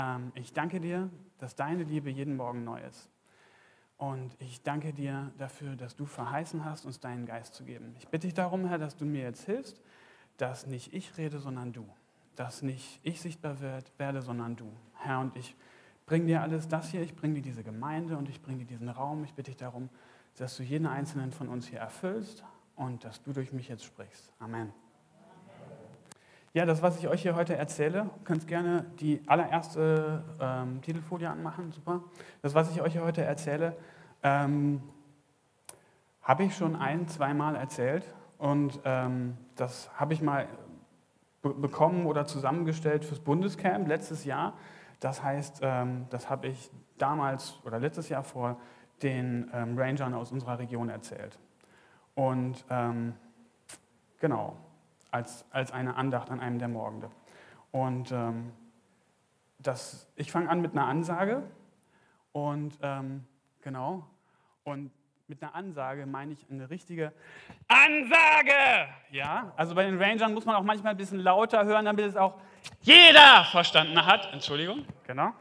Ich danke dir, dass deine Liebe jeden Morgen neu ist. Und ich danke dir dafür, dass du verheißen hast, uns deinen Geist zu geben. Ich bitte dich darum, Herr, dass du mir jetzt hilfst, dass nicht ich rede, sondern du. Dass nicht ich sichtbar werde, sondern du. Herr, und ich bringe dir alles das hier, ich bringe dir diese Gemeinde und ich bringe dir diesen Raum. Ich bitte dich darum, dass du jeden einzelnen von uns hier erfüllst und dass du durch mich jetzt sprichst. Amen. Ja, das, was ich euch hier heute erzähle, könnt gerne die allererste Titelfolie anmachen, super. Das, was ich euch hier heute erzähle, habe ich schon zweimal erzählt und das habe ich mal bekommen oder zusammengestellt fürs Bundescamp letztes Jahr. Das heißt, das habe ich damals oder letztes Jahr vor den Rangern aus unserer Region erzählt. Und genau. Als eine Andacht an einem der Morgende. Und ich fange an mit einer Ansage und genau, und mit einer Ansage meine ich eine richtige Ansage! Ja, also bei den Rangern muss man auch manchmal ein bisschen lauter hören, damit es auch jeder verstanden hat. Entschuldigung, genau.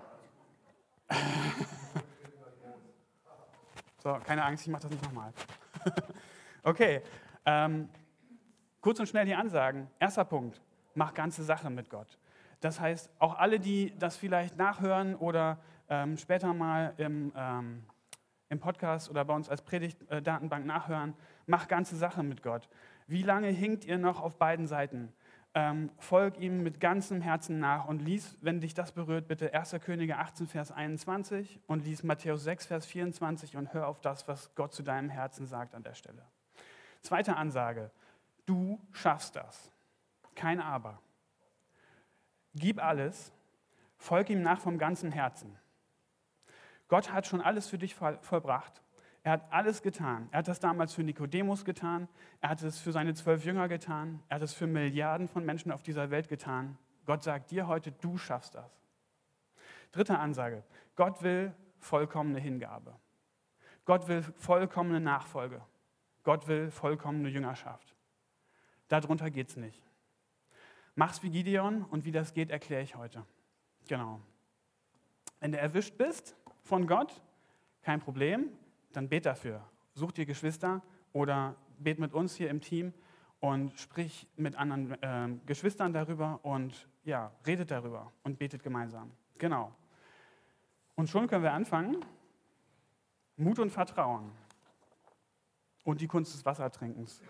So, keine Angst, ich mache das nicht nochmal. Okay, kurz und schnell die Ansagen. Erster Punkt, mach ganze Sache mit Gott. Das heißt, auch alle, die das vielleicht nachhören oder später mal im Podcast oder bei uns als Predigtdatenbank nachhören, mach ganze Sache mit Gott. Wie lange hinkt ihr noch auf beiden Seiten? Folg ihm mit ganzem Herzen nach und lies, wenn dich das berührt, bitte 1. Könige 18, Vers 21 und lies Matthäus 6, Vers 24 und hör auf das, was Gott zu deinem Herzen sagt an der Stelle. Zweite Ansage. Du schaffst das. Kein Aber. Gib alles, folg ihm nach vom ganzen Herzen. Gott hat schon alles für dich vollbracht. Er hat alles getan. Er hat das damals für Nikodemus getan. Er hat es für seine 12 Jünger getan. Er hat es für Milliarden von Menschen auf dieser Welt getan. Gott sagt dir heute, du schaffst das. Dritte Ansage. Gott will vollkommene Hingabe. Gott will vollkommene Nachfolge. Gott will vollkommene Jüngerschaft. Darunter geht es nicht. Mach's wie Gideon und wie das geht, erkläre ich heute. Genau. Wenn du erwischt bist von Gott, kein Problem, dann bet dafür. Such dir Geschwister oder bet mit uns hier im Team und sprich mit anderen Geschwistern darüber und ja, redet darüber und betet gemeinsam. Genau. Und schon können wir anfangen. Mut und Vertrauen und die Kunst des Wassertrinkens.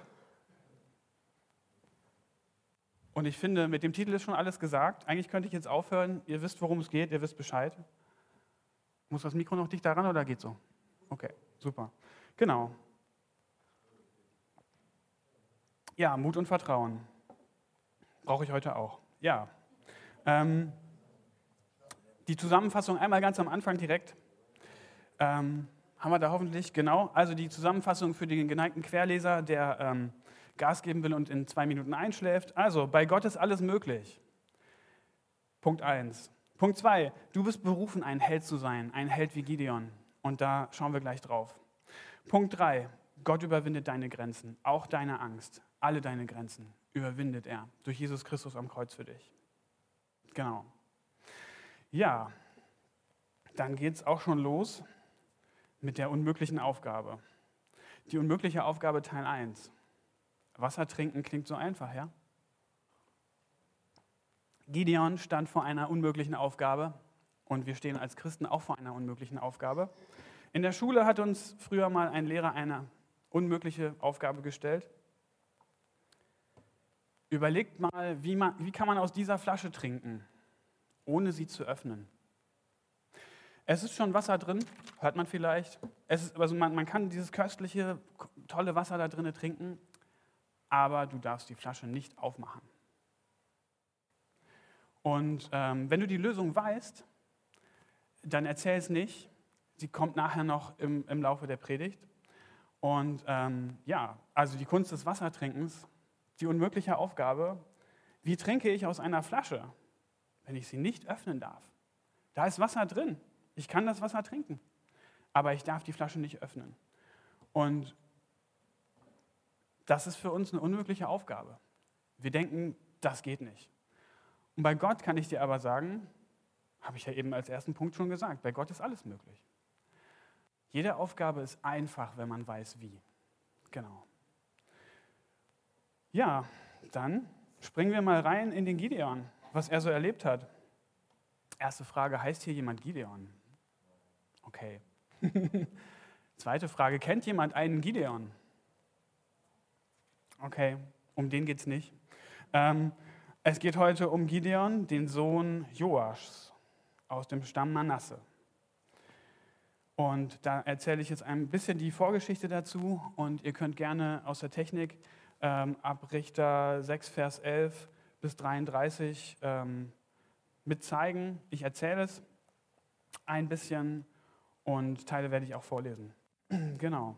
Und ich finde, mit dem Titel ist schon alles gesagt. Eigentlich könnte ich jetzt aufhören. Ihr wisst, worum es geht. Ihr wisst Bescheid. Muss das Mikro noch dicht daran oder geht so? Okay, super. Genau. Ja, Mut und Vertrauen. Brauche ich heute auch. Ja. Die Zusammenfassung einmal ganz am Anfang direkt. Haben wir da hoffentlich, genau. Also die Zusammenfassung für den geneigten Querleser, der Gas geben will und in 2 Minuten einschläft. Also, bei Gott ist alles möglich. Punkt 1. Punkt 2. Du bist berufen, ein Held zu sein, ein Held wie Gideon. Und da schauen wir gleich drauf. Punkt 3. Gott überwindet deine Grenzen, auch deine Angst. Alle deine Grenzen überwindet er durch Jesus Christus am Kreuz für dich. Genau. Ja, dann geht es auch schon los mit der unmöglichen Aufgabe. Die unmögliche Aufgabe Teil 1. Wasser trinken klingt so einfach, ja? Gideon stand vor einer unmöglichen Aufgabe und wir stehen als Christen auch vor einer unmöglichen Aufgabe. In der Schule hat uns früher mal ein Lehrer eine unmögliche Aufgabe gestellt. Überlegt mal, wie kann man aus dieser Flasche trinken, ohne sie zu öffnen? Es ist schon Wasser drin, hört man vielleicht. Man kann dieses köstliche, tolle Wasser da drin trinken, aber du darfst die Flasche nicht aufmachen. Und wenn du die Lösung weißt, dann erzähl es nicht. Sie kommt nachher noch im Laufe der Predigt. Und also die Kunst des Wassertrinkens, die unmögliche Aufgabe, wie trinke ich aus einer Flasche, wenn ich sie nicht öffnen darf? Da ist Wasser drin. Ich kann das Wasser trinken, aber ich darf die Flasche nicht öffnen. Und das ist für uns eine unmögliche Aufgabe. Wir denken, das geht nicht. Und bei Gott kann ich dir aber sagen, Habe ich ja eben als ersten Punkt schon gesagt. Bei Gott ist alles möglich. Jede Aufgabe ist einfach, wenn man weiß, wie. Genau. Ja, dann springen wir mal rein in den Gideon, was er so erlebt hat. Erste Frage, heißt hier jemand Gideon? Okay. Zweite Frage, kennt jemand einen Gideon? Okay, um den geht es nicht. Es geht heute um Gideon, den Sohn Joaschs aus dem Stamm Manasse. Und da erzähle ich jetzt ein bisschen die Vorgeschichte dazu und ihr könnt gerne aus der Technik ab Richter 6, Vers 11 bis 33 mit zeigen. Ich erzähle es ein bisschen und Teile werde ich auch vorlesen. Genau.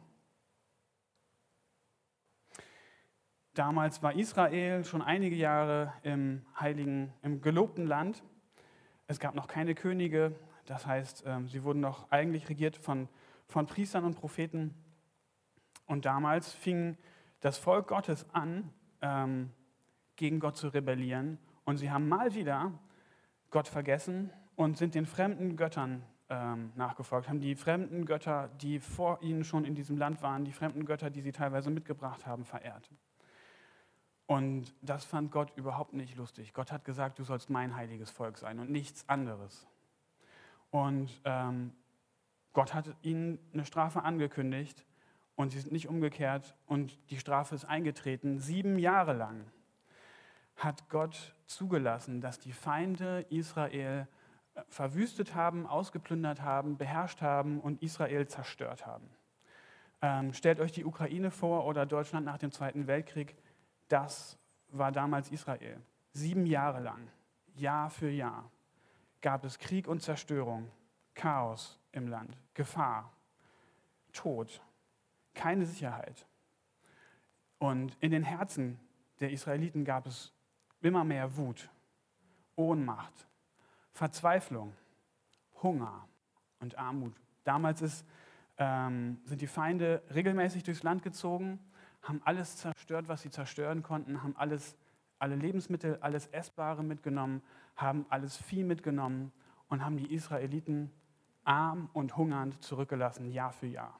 Damals war Israel schon einige Jahre im gelobten Land. Es gab noch keine Könige, das heißt, sie wurden noch eigentlich regiert von Priestern und Propheten. Und damals fing das Volk Gottes an, gegen Gott zu rebellieren. Und sie haben mal wieder Gott vergessen und sind den fremden Göttern nachgefolgt, haben die fremden Götter, die vor ihnen schon in diesem Land waren, die fremden Götter, die sie teilweise mitgebracht haben, verehrt. Und das fand Gott überhaupt nicht lustig. Gott hat gesagt, du sollst mein heiliges Volk sein und nichts anderes. Und Gott hat ihnen eine Strafe angekündigt und sie sind nicht umgekehrt und die Strafe ist eingetreten. 7 Jahre lang hat Gott zugelassen, dass die Feinde Israel verwüstet haben, ausgeplündert haben, beherrscht haben und Israel zerstört haben. Stellt euch die Ukraine vor oder Deutschland nach dem Zweiten Weltkrieg. Das war damals Israel. 7 Jahre lang, Jahr für Jahr, gab es Krieg und Zerstörung, Chaos im Land, Gefahr, Tod, keine Sicherheit. Und in den Herzen der Israeliten gab es immer mehr Wut, Ohnmacht, Verzweiflung, Hunger und Armut. Damals sind die Feinde regelmäßig durchs Land gezogen, haben alles zerstört, was sie zerstören konnten, haben alle Lebensmittel, alles Essbare mitgenommen, haben alles Vieh mitgenommen und haben die Israeliten arm und hungernd zurückgelassen, Jahr für Jahr.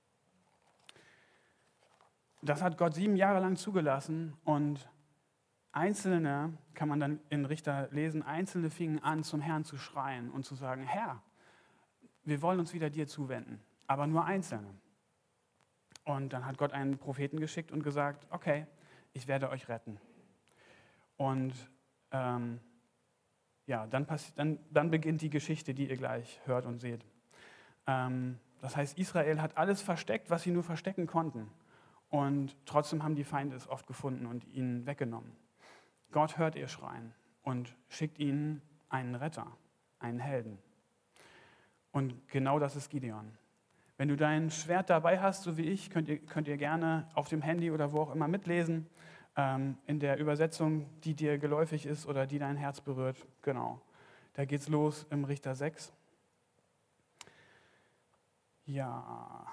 Das hat Gott 7 Jahre lang zugelassen und Einzelne, kann man dann in Richter lesen, Einzelne fingen an, zum Herrn zu schreien und zu sagen, Herr, wir wollen uns wieder dir zuwenden, aber nur Einzelne. Und dann hat Gott einen Propheten geschickt und gesagt, okay, ich werde euch retten. Und dann beginnt die Geschichte, die ihr gleich hört und seht. Das heißt, Israel hat alles versteckt, was sie nur verstecken konnten. Und trotzdem haben die Feinde es oft gefunden und ihn weggenommen. Gott hört ihr Schreien und schickt ihnen einen Retter, einen Helden. Und genau das ist Gideon. Wenn du dein Schwert dabei hast, so wie ich, könnt ihr gerne auf dem Handy oder wo auch immer mitlesen, in der Übersetzung, die dir geläufig ist oder die dein Herz berührt. Genau, da geht's los im Richter 6. Ja.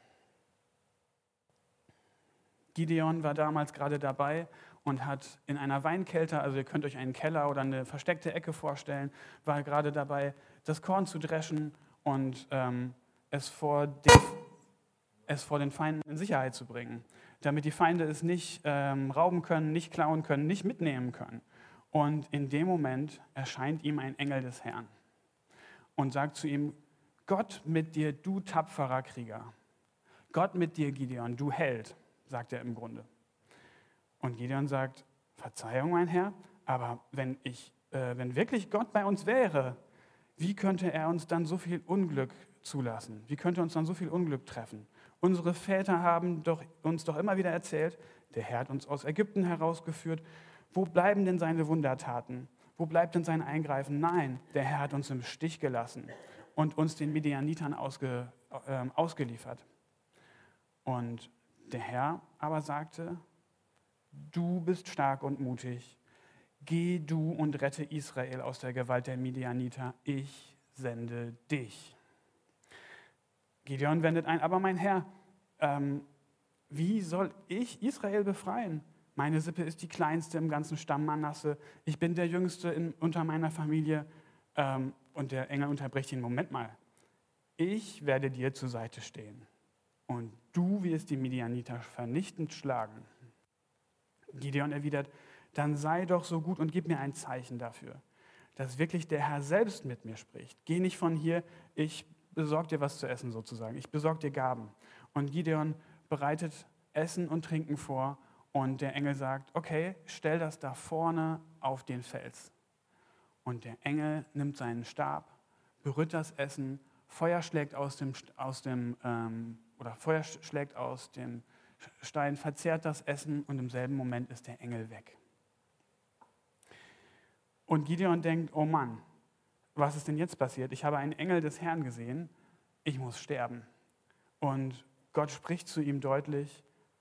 Gideon war damals gerade dabei und hat in einer Weinkelter, also ihr könnt euch einen Keller oder eine versteckte Ecke vorstellen, war gerade dabei, das Korn zu dreschen und es vor den Feinden in Sicherheit zu bringen, damit die Feinde es nicht rauben können, nicht klauen können, nicht mitnehmen können. Und in dem Moment erscheint ihm ein Engel des Herrn und sagt zu ihm, Gott mit dir, du tapferer Krieger. Gott mit dir, Gideon, du Held, sagt er im Grunde. Und Gideon sagt, Verzeihung, mein Herr, aber wenn wirklich Gott bei uns wäre, wie könnte er uns dann so viel Unglück zulassen? Wie könnte uns dann so viel Unglück treffen? Unsere Väter haben uns doch immer wieder erzählt, der Herr hat uns aus Ägypten herausgeführt. Wo bleiben denn seine Wundertaten? Wo bleibt denn sein Eingreifen? Nein, der Herr hat uns im Stich gelassen und uns den Midianitern ausgeliefert. Und der Herr aber sagte, du bist stark und mutig. Geh du und rette Israel aus der Gewalt der Midianiter. Ich sende dich. Gideon wendet ein, aber mein Herr, wie soll ich Israel befreien? Meine Sippe ist die kleinste im ganzen Stamm Manasse. Ich bin der Jüngste unter meiner Familie Und der Engel unterbricht ihn, Moment mal, ich werde dir zur Seite stehen und du wirst die Midianiter vernichtend schlagen. Gideon erwidert, dann sei doch so gut und gib mir ein Zeichen dafür, dass wirklich der Herr selbst mit mir spricht. Geh nicht von hier, ich besorge dir was zu essen sozusagen, ich besorge dir Gaben. Und Gideon bereitet Essen und Trinken vor und der Engel sagt, okay, stell das da vorne auf den Fels. Und der Engel nimmt seinen Stab, berührt das Essen, Feuer schlägt aus dem Stein, verzehrt das Essen und im selben Moment ist der Engel weg. Und Gideon denkt, oh Mann, was ist denn jetzt passiert? Ich habe einen Engel des Herrn gesehen, ich muss sterben. Und Gott spricht zu ihm deutlich,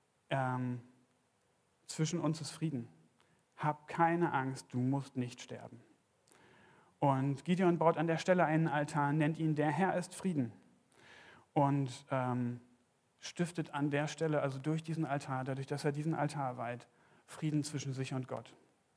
zwischen uns ist Frieden. Hab keine Angst, du musst nicht sterben. Und Gideon baut an der Stelle einen Altar, nennt ihn der Herr ist Frieden. Und stiftet an der Stelle, also durch diesen Altar, dadurch, dass er diesen Altar weiht, Frieden zwischen sich und Gott.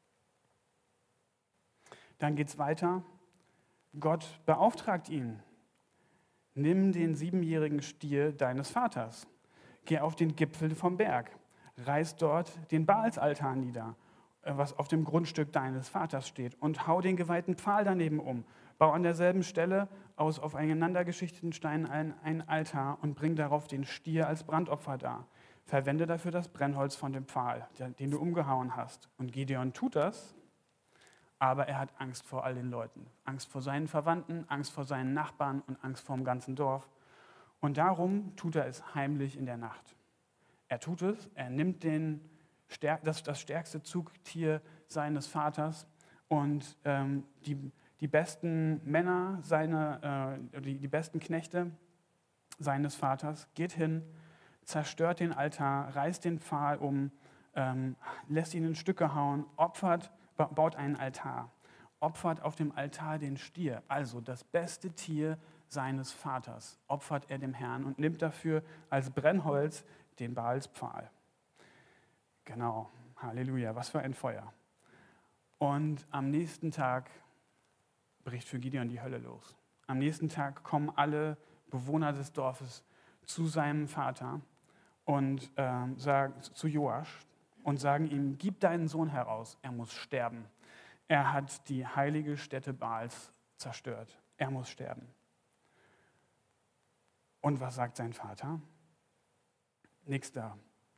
Dann geht es weiter. Gott beauftragt ihn. Nimm den 7-jährigen Stier deines Vaters. Geh auf den Gipfel vom Berg. Reiß dort den Baalsaltar nieder, was auf dem Grundstück deines Vaters steht, und hau den geweihten Pfahl daneben um. Bau an derselben Stelle aus auf einander geschichteten Steinen einen Altar und bring darauf den Stier als Brandopfer dar. Verwende dafür das Brennholz von dem Pfahl, den du umgehauen hast. Und Gideon tut das, aber er hat Angst vor all den Leuten. Angst vor seinen Verwandten, Angst vor seinen Nachbarn und Angst vor dem ganzen Dorf. Und darum tut er es heimlich in der Nacht. Er tut es, er nimmt das stärkste Zugtier seines Vaters und die besten Männer, die besten Knechte seines Vaters, geht hin, zerstört den Altar, reißt den Pfahl um, lässt ihn in Stücke hauen, baut einen Altar, opfert auf dem Altar den Stier, also das beste Tier seines Vaters, opfert er dem Herrn und nimmt dafür als Brennholz den Baalspfahl. Genau, Halleluja, was für ein Feuer. Und am nächsten Tag bricht für Gideon die Hölle los. Am nächsten Tag kommen alle Bewohner des Dorfes zu seinem Vater und sagen zu Joasch und sagen ihm, gib deinen Sohn heraus, er muss sterben. Er hat die heilige Stätte Baals zerstört. Er muss sterben. Und was sagt sein Vater? Nächster.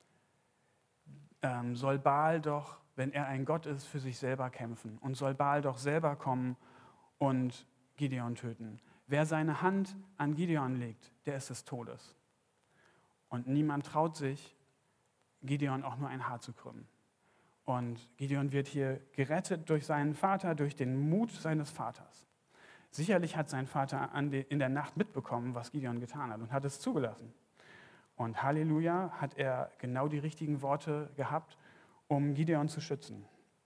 Soll Baal doch, wenn er ein Gott ist, für sich selber kämpfen und soll Baal doch selber kommen und Gideon töten. Wer seine Hand an Gideon legt, der ist des Todes. Und niemand traut sich, Gideon auch nur ein Haar zu krümmen. Und Gideon wird hier gerettet durch seinen Vater, durch den Mut seines Vaters. Sicherlich hat sein Vater in der Nacht mitbekommen, was Gideon getan hat und hat es zugelassen. Und Halleluja, hat er genau die richtigen Worte gehabt, um Gideon zu schützen.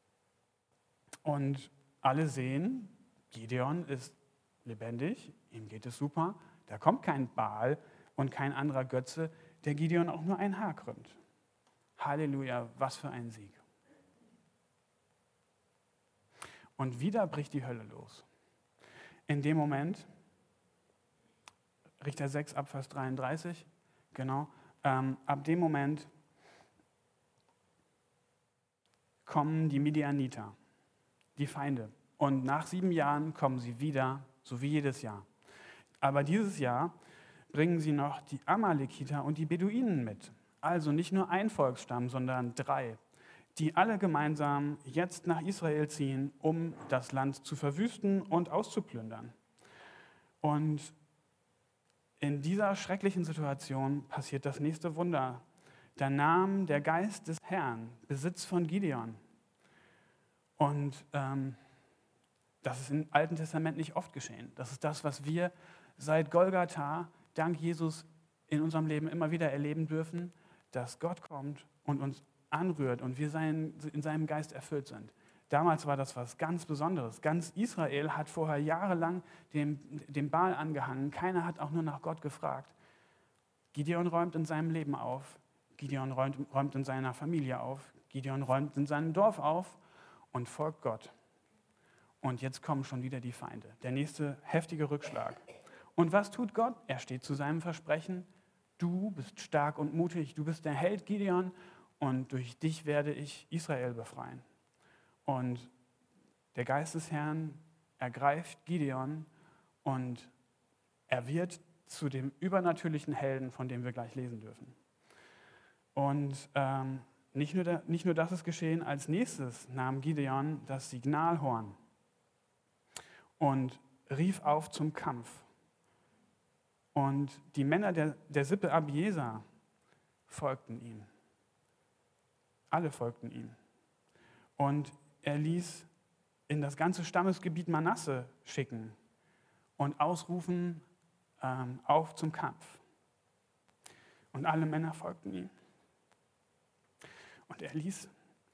Und alle sehen, Gideon ist lebendig, ihm geht es super, da kommt kein Baal und kein anderer Götze, der Gideon auch nur ein Haar krümmt. Halleluja, was für ein Sieg. Und wieder bricht die Hölle los. In dem Moment, Richter 6 ab Vers 33, genau, ab dem Moment kommen die Midianiter, die Feinde. Und nach 7 Jahren kommen sie wieder, so wie jedes Jahr. Aber dieses Jahr bringen sie noch die Amalekiter und die Beduinen mit. Also nicht nur ein Volksstamm, sondern 3, die alle gemeinsam jetzt nach Israel ziehen, um das Land zu verwüsten und auszuplündern. Und in dieser schrecklichen Situation passiert das nächste Wunder. Da nahm der Geist des Herrn Besitz von Gideon. Und das ist im Alten Testament nicht oft geschehen. Das ist das, was wir seit Golgatha, dank Jesus, in unserem Leben immer wieder erleben dürfen, dass Gott kommt und uns anrührt und wir in seinem Geist erfüllt sind. Damals war das was ganz Besonderes. Ganz Israel hat vorher jahrelang dem Baal angehangen. Keiner hat auch nur nach Gott gefragt. Gideon räumt in seinem Leben auf. Gideon räumt in seiner Familie auf. Gideon räumt in seinem Dorf auf und folgt Gott. Und jetzt kommen schon wieder die Feinde. Der nächste heftige Rückschlag. Und was tut Gott? Er steht zu seinem Versprechen. Du bist stark und mutig, du bist der Held Gideon und durch dich werde ich Israel befreien. Und der Geist des Herrn ergreift Gideon und er wird zu dem übernatürlichen Helden, von dem wir gleich lesen dürfen. Und nicht nur das ist geschehen, als nächstes nahm Gideon das Signalhorn und rief auf zum Kampf. Und die Männer der Sippe Abieser folgten ihm. Alle folgten ihm. Und er ließ in das ganze Stammesgebiet Manasse schicken und ausrufen, auf zum Kampf. Und alle Männer folgten ihm. Und er ließ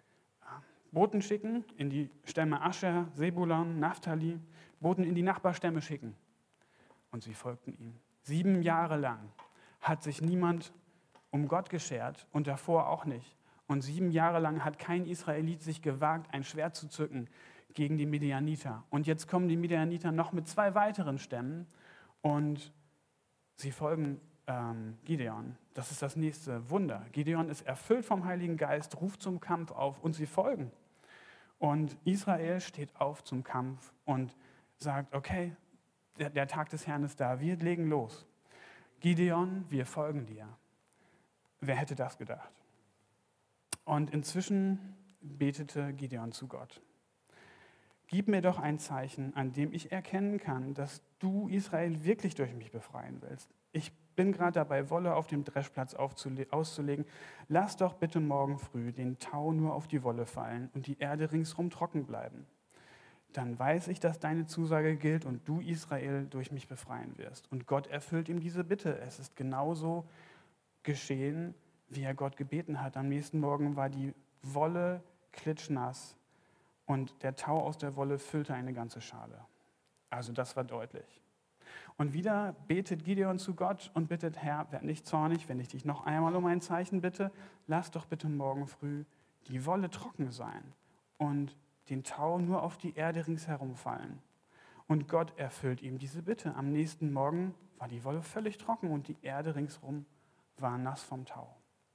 Boten schicken in die Stämme Ascher, Sebulon, Naphtali, Boten in die Nachbarstämme schicken. Und sie folgten ihm. 7 Jahre lang hat sich niemand um Gott geschert und davor auch nicht. Und 7 Jahre lang hat kein Israelit sich gewagt, ein Schwert zu zücken gegen die Midianiter. Und jetzt kommen die Midianiter noch mit 2 weiteren Stämmen und sie folgen Gideon. Das ist das nächste Wunder. Gideon ist erfüllt vom Heiligen Geist, ruft zum Kampf auf und sie folgen. Und Israel steht auf zum Kampf und sagt, okay, der Tag des Herrn ist da, wir legen los. Gideon, wir folgen dir. Wer hätte das gedacht? Und inzwischen betete Gideon zu Gott. Gib mir doch ein Zeichen, an dem ich erkennen kann, dass du Israel wirklich durch mich befreien willst. Ich bin gerade dabei, Wolle auf dem Dreschplatz auszulegen. Lass doch bitte morgen früh den Tau nur auf die Wolle fallen und die Erde ringsrum trocken bleiben. Dann weiß ich, dass deine Zusage gilt und du Israel durch mich befreien wirst. Und Gott erfüllt ihm diese Bitte. Es ist genauso geschehen, wie er Gott gebeten hat. Am nächsten Morgen war die Wolle klitschnass und der Tau aus der Wolle füllte eine ganze Schale. Also das war deutlich. Und wieder betet Gideon zu Gott und bittet, Herr, werd nicht zornig, wenn ich dich noch einmal um ein Zeichen bitte. Lass doch bitte morgen früh die Wolle trocken sein und den Tau nur auf die Erde ringsherum fallen. Und Gott erfüllt ihm diese Bitte. Am nächsten Morgen war die Wolle völlig trocken und die Erde ringsherum war nass vom Tau.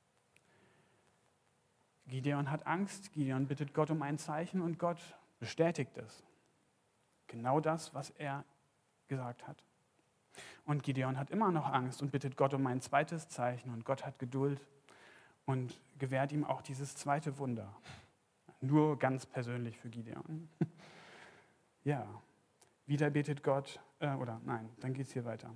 Gideon hat Angst, Gideon bittet Gott um ein Zeichen und Gott bestätigt es. Genau das, was er gesagt hat. Und Gideon hat immer noch Angst und bittet Gott um ein zweites Zeichen und Gott hat Geduld und gewährt ihm auch dieses zweite Wunder. Nur ganz persönlich für Gideon. Ja, wieder betet Gott, dann geht es hier weiter.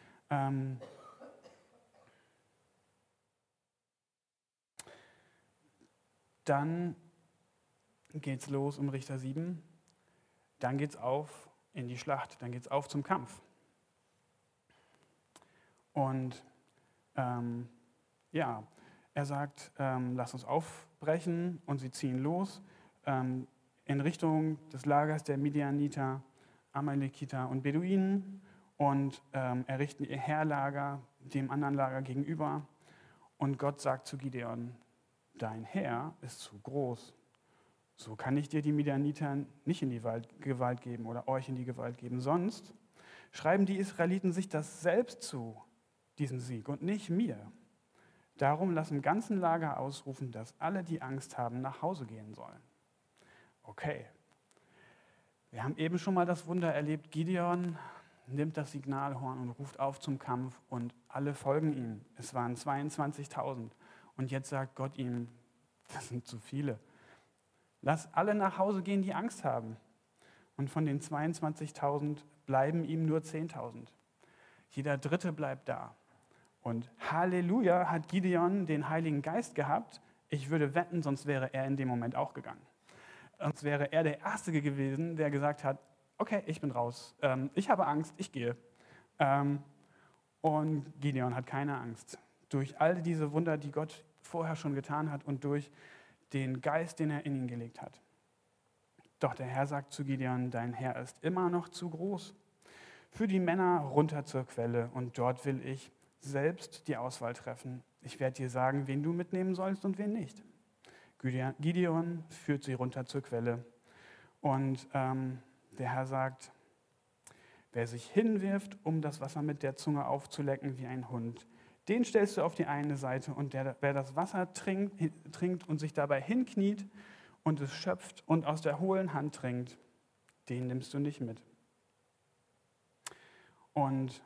Dann geht es los um Richter 7. Dann geht es auf in die Schlacht, dann geht es auf zum Kampf. Und er sagt, lass uns aufbrechen und sie ziehen los in Richtung des Lagers der Midianiter, Amalekiter und Beduinen und errichten ihr Heerlager dem anderen Lager gegenüber. Und Gott sagt zu Gideon, dein Heer ist zu groß. So kann ich dir die Midianiter nicht in die Gewalt geben oder euch in die Gewalt geben. Sonst schreiben die Israeliten sich das selbst zu, diesen Sieg, und nicht mir. Darum lass im ganzen Lager ausrufen, dass alle, die Angst haben, nach Hause gehen sollen. Okay. Wir haben eben schon mal das Wunder erlebt. Gideon nimmt das Signalhorn und ruft auf zum Kampf und alle folgen ihm. Es waren 22.000. Und jetzt sagt Gott ihm, das sind zu viele. Lass alle nach Hause gehen, die Angst haben. Und von den 22.000 bleiben ihm nur 10.000. Jeder Dritte bleibt da. Und Halleluja hat Gideon den Heiligen Geist gehabt. Ich würde wetten, sonst wäre er in dem Moment auch gegangen. Sonst wäre er der Erste gewesen, der gesagt hat, okay, ich bin raus. Ich habe Angst, ich gehe. Und Gideon hat keine Angst. Durch all diese Wunder, die Gott vorher schon getan hat und durch den Geist, den er in ihn gelegt hat. Doch der Herr sagt zu Gideon, dein Herr ist immer noch zu groß. Für die Männer runter zur Quelle und dort will ich selbst die Auswahl treffen. Ich werde dir sagen, wen du mitnehmen sollst und wen nicht. Gideon führt sie runter zur Quelle und Der Herr sagt, wer sich hinwirft, um das Wasser mit der Zunge aufzulecken wie ein Hund, den stellst du auf die eine Seite und wer das Wasser trinkt und sich dabei hinkniet und es schöpft und aus der hohlen Hand trinkt, den nimmst du nicht mit. Und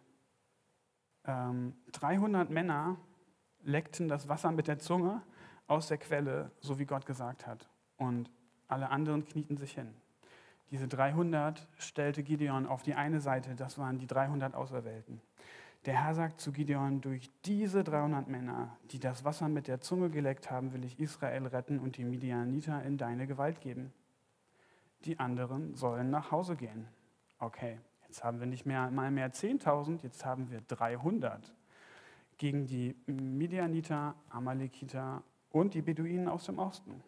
300 Männer leckten das Wasser mit der Zunge aus der Quelle, so wie Gott gesagt hat. Und alle anderen knieten sich hin. Diese 300 stellte Gideon auf die eine Seite, das waren die 300 Auserwählten. Der Herr sagt zu Gideon, durch diese 300 Männer, die das Wasser mit der Zunge geleckt haben, will ich Israel retten und die Midianiter in deine Gewalt geben. Die anderen sollen nach Hause gehen. Okay, jetzt haben wir nicht mehr 10.000, jetzt haben wir 300 gegen die Midianiter, Amalekiter und die Beduinen aus dem Osten.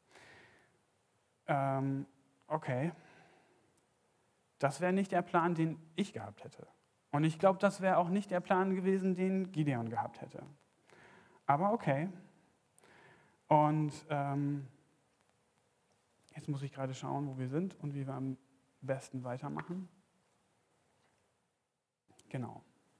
Okay, das wäre nicht der Plan, den ich gehabt hätte. Und ich glaube, das wäre auch nicht der Plan gewesen, den Gideon gehabt hätte. Aber okay. Und jetzt muss ich gerade schauen, wo wir sind und wie wir am besten weitermachen. Genau.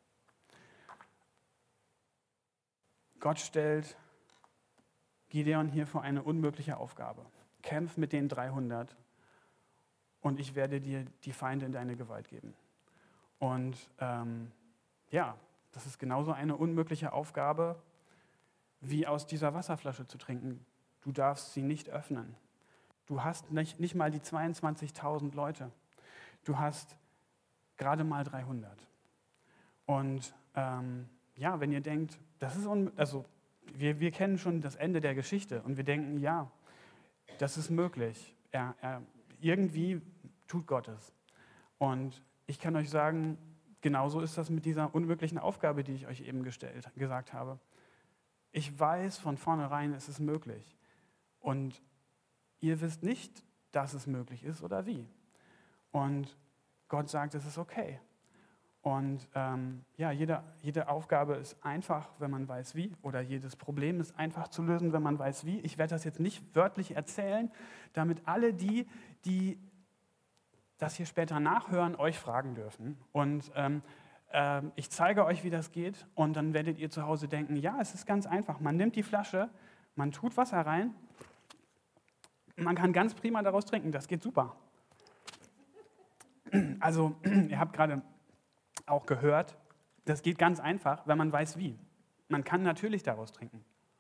Gott stellt Gideon hier vor eine unmögliche Aufgabe. Kämpf mit den 300 und ich werde dir die Feinde in deine Gewalt geben. Und das ist genauso eine unmögliche Aufgabe, wie aus dieser Wasserflasche zu trinken. Du darfst sie nicht öffnen. Du hast nicht mal die 22.000 Leute. Du hast gerade mal 300. Und wenn ihr denkt, das ist wir kennen schon das Ende der Geschichte und wir denken, ja, das ist möglich. Irgendwie tut Gott es. Und ich kann euch sagen, genauso ist das mit dieser unmöglichen Aufgabe, die ich euch eben gesagt habe. Ich weiß von vornherein, es ist möglich. Und ihr wisst nicht, dass es möglich ist oder wie. Und Gott sagt, es ist okay. Und jede Aufgabe ist einfach, wenn man weiß wie. Oder jedes Problem ist einfach zu lösen, wenn man weiß wie. Ich werde das jetzt nicht wörtlich erzählen, damit alle die das hier später nachhören, euch fragen dürfen. Und ich zeige euch, wie das geht. Und dann werdet ihr zu Hause denken, ja, es ist ganz einfach. Man nimmt die Flasche, man tut Wasser rein. Man kann ganz prima daraus trinken. Das geht super. Also, ihr habt gerade auch gehört, das geht ganz einfach, wenn man weiß wie. Man kann natürlich daraus trinken,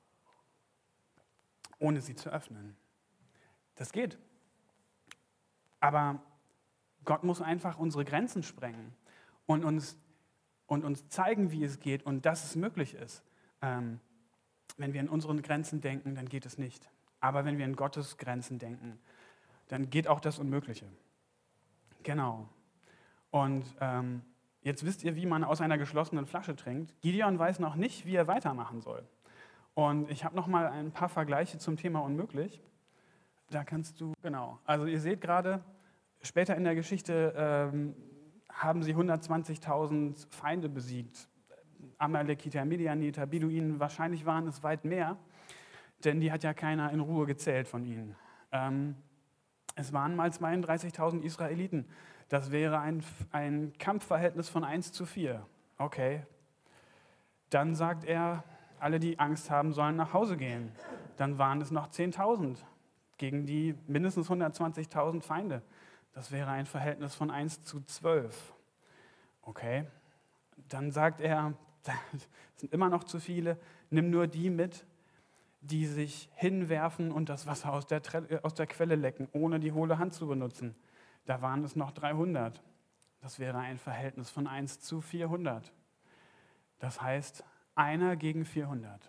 ohne sie zu öffnen. Das geht. Aber Gott muss einfach unsere Grenzen sprengen und uns zeigen, wie es geht und dass es möglich ist. Wenn wir in unseren Grenzen denken, dann geht es nicht. Aber wenn wir in Gottes Grenzen denken, dann geht auch das Unmögliche. Genau. Und jetzt wisst ihr, wie man aus einer geschlossenen Flasche trinkt. Gideon weiß noch nicht, wie er weitermachen soll. Und ich habe noch mal ein paar Vergleiche zum Thema unmöglich. Da kannst du, genau. Also ihr seht gerade, später in der Geschichte haben sie 120.000 Feinde besiegt. Amalekiter, Midianiter, Beduinen, wahrscheinlich waren es weit mehr, denn die hat ja keiner in Ruhe gezählt von ihnen. Es waren mal 32.000 Israeliten. Das wäre ein Kampfverhältnis von 1:4. Okay. Dann sagt er, alle, die Angst haben, sollen nach Hause gehen. Dann waren es noch 10.000 gegen die mindestens 120.000 Feinde. Das wäre ein Verhältnis von 1:12. Okay. Dann sagt er, das sind immer noch zu viele, nimm nur die mit, die sich hinwerfen und das Wasser aus der Quelle lecken, ohne die hohle Hand zu benutzen. Da waren es noch 300. Das wäre ein Verhältnis von 1:400. Das heißt, 1 gegen 400.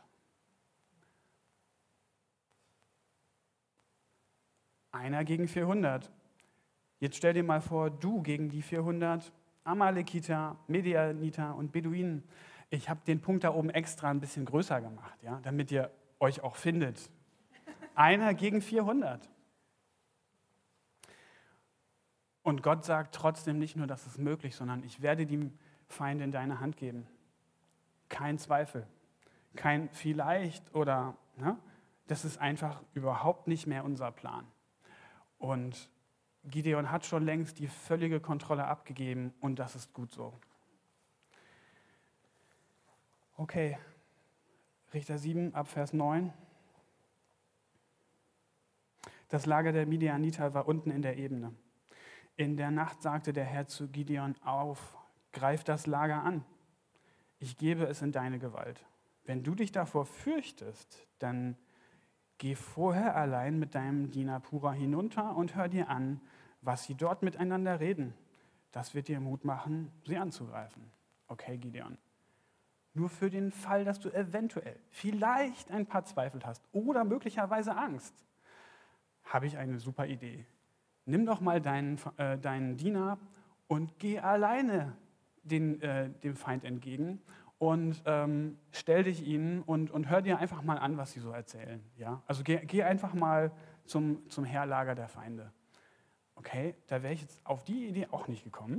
1 gegen 400. Jetzt stell dir mal vor, du gegen die 400 Amalekiter, Midianiter und Beduinen. Ich habe den Punkt da oben extra ein bisschen größer gemacht, ja, damit ihr euch auch findet. 1 gegen 400. Und Gott sagt trotzdem nicht nur, dass es möglich ist, sondern ich werde die Feinde in deine Hand geben. Kein Zweifel, kein vielleicht oder, ne? Das ist einfach überhaupt nicht mehr unser Plan. Und Gideon hat schon längst die völlige Kontrolle abgegeben und das ist gut so. Okay, Richter 7 ab Vers 9. Das Lager der Midianiter war unten in der Ebene. In der Nacht sagte der Herr zu Gideon: Auf, greif das Lager an. Ich gebe es in deine Gewalt. Wenn du dich davor fürchtest, dann geh vorher allein mit deinem Diener Purah hinunter und hör dir an, was sie dort miteinander reden. Das wird dir Mut machen, sie anzugreifen. Okay, Gideon. Nur für den Fall, dass du eventuell, vielleicht ein paar Zweifel hast oder möglicherweise Angst, habe ich eine super Idee. Nimm doch mal deinen Diener und geh alleine dem Feind entgegen und stell dich ihnen und hör dir einfach mal an, was sie so erzählen. Ja? Also geh einfach mal zum Heerlager der Feinde. Okay, da wäre ich jetzt auf die Idee auch nicht gekommen.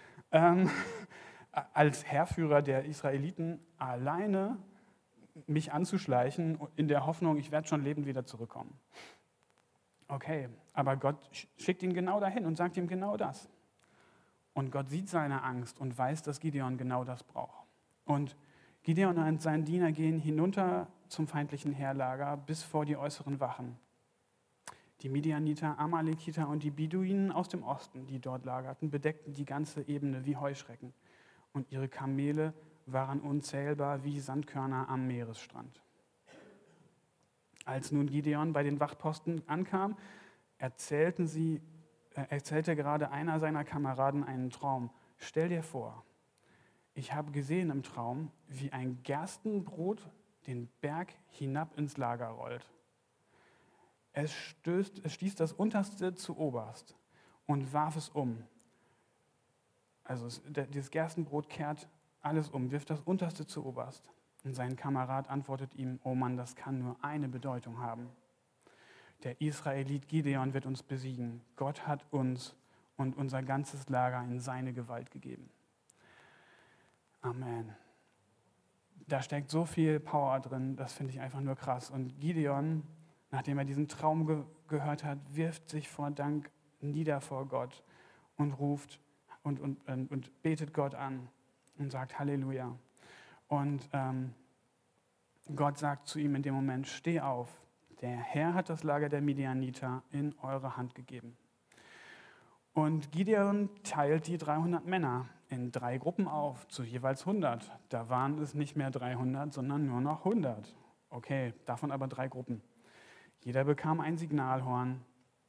Als Heerführer der Israeliten alleine mich anzuschleichen, in der Hoffnung, ich werde schon lebend wieder zurückkommen. Okay, aber Gott schickt ihn genau dahin und sagt ihm genau das. Und Gott sieht seine Angst und weiß, dass Gideon genau das braucht. Und Gideon und sein Diener gehen hinunter zum feindlichen Heerlager bis vor die äußeren Wachen. Die Midianiter, Amalekiter und die Beduinen aus dem Osten, die dort lagerten, bedeckten die ganze Ebene wie Heuschrecken. Und ihre Kamele waren unzählbar wie Sandkörner am Meeresstrand. Als nun Gideon bei den Wachposten ankam, erzählte gerade einer seiner Kameraden einen Traum. Stell dir vor, ich habe gesehen im Traum, wie ein Gerstenbrot den Berg hinab ins Lager rollt. Es stieß das Unterste zu oberst und warf es um. Also das Gerstenbrot kehrt alles um, wirft das Unterste zu oberst. Und sein Kamerad antwortet ihm: Oh Mann, das kann nur eine Bedeutung haben. Der Israelit Gideon wird uns besiegen. Gott hat uns und unser ganzes Lager in seine Gewalt gegeben. Amen. Da steckt so viel Power drin, das finde ich einfach nur krass. Und Gideon, nachdem er diesen Traum gehört hat, wirft sich vor Dank nieder vor Gott und ruft und betet Gott an und sagt Halleluja. Und Gott sagt zu ihm in dem Moment: Steh auf, der Herr hat das Lager der Midianiter in eure Hand gegeben. Und Gideon teilt die 300 Männer in 3 Gruppen auf, zu jeweils 100. Da waren es nicht mehr 300, sondern nur noch 100. Okay, davon aber 3 Gruppen. Jeder bekam ein Signalhorn.